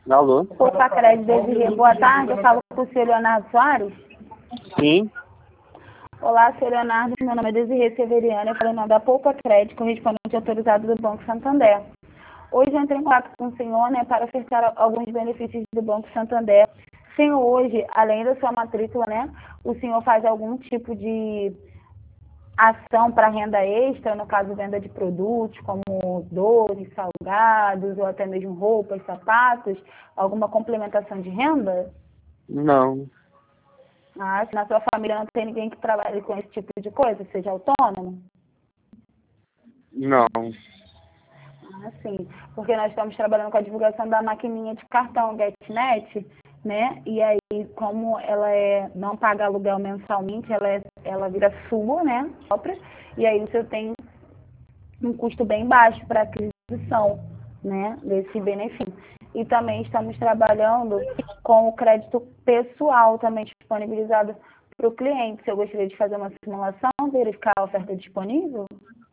Alô? Poupa Crédito Desirê, boa tarde. Eu falo com o senhor Leonardo Soares. Sim. Olá, senhor Leonardo. Meu nome é Desirê Severiano. Eu falo em nome da Poupa Crédito, correspondente autorizado do Banco Santander. Hoje eu entrei em contato com o senhor, né, para ofertar alguns benefícios do Banco Santander. Senhor, hoje, além da sua matrícula, né, o senhor faz algum tipo de ação para renda extra, no caso venda de produtos como doces, salgados ou até mesmo roupas, sapatos, alguma complementação de renda? Não. Ah, se na sua família não tem ninguém que trabalhe com esse tipo de coisa, seja autônomo? Não. Ah, sim, porque nós estamos trabalhando com a divulgação da maquininha de cartão GetNet, né? E aí, como ela não paga aluguel mensalmente, ela vira sua, né? Própria, e aí você tem um custo bem baixo para aquisição, né, desse benefício. E também estamos trabalhando com o crédito pessoal também disponibilizado para o cliente. Se eu gostaria de fazer uma simulação, verificar a oferta disponível?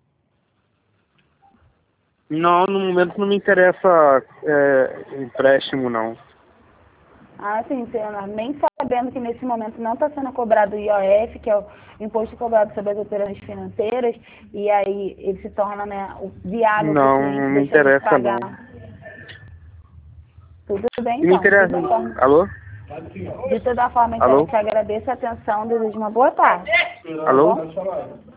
Não, no momento não me interessa empréstimo, não. Ah, sim, senhor. Nem sabendo que nesse momento não está sendo cobrado o IOF, que é o imposto cobrado sobre as operações financeiras, e aí ele se torna, né, viável para o Não, cliente não me deixar de interessa, pagar. não. Tudo bem, E me então. interessa... Alô? De toda forma, então, eu Alô? te agradeço a atenção, desejo uma boa tarde. Tá Alô? bom?